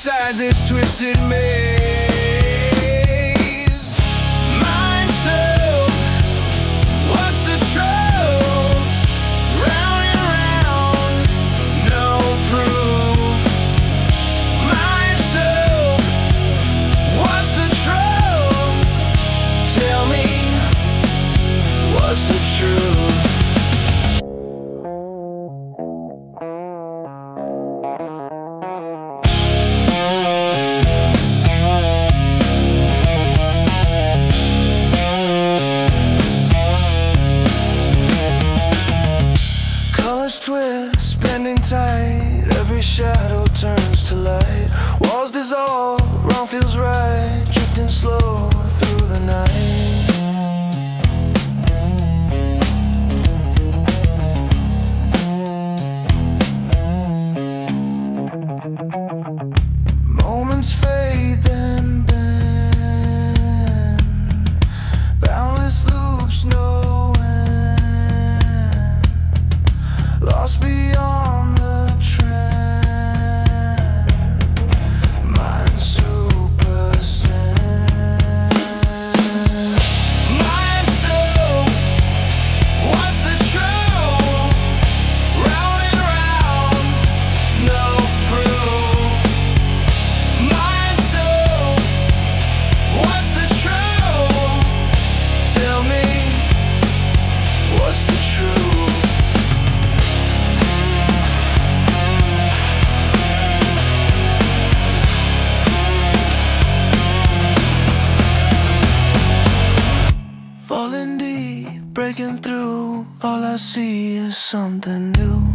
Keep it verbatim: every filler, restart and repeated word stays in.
inside this twisted maze. Myself, what's the truth? Round and round, no proof. Myself, what's the truth? Tell me, what's the truth? Twist, bending tight, every shadow turns to light. Walls dissolve, wrong feels right, drifting slow through the night. Moments fade, then bend, boundless loops, no lost beyond the trend. Mind supersend. Myself, what's the truth? Round and round, no proof. Myself, what's the truth? Tell me, what's the truth? Falling deep, breaking through, all I see is something new.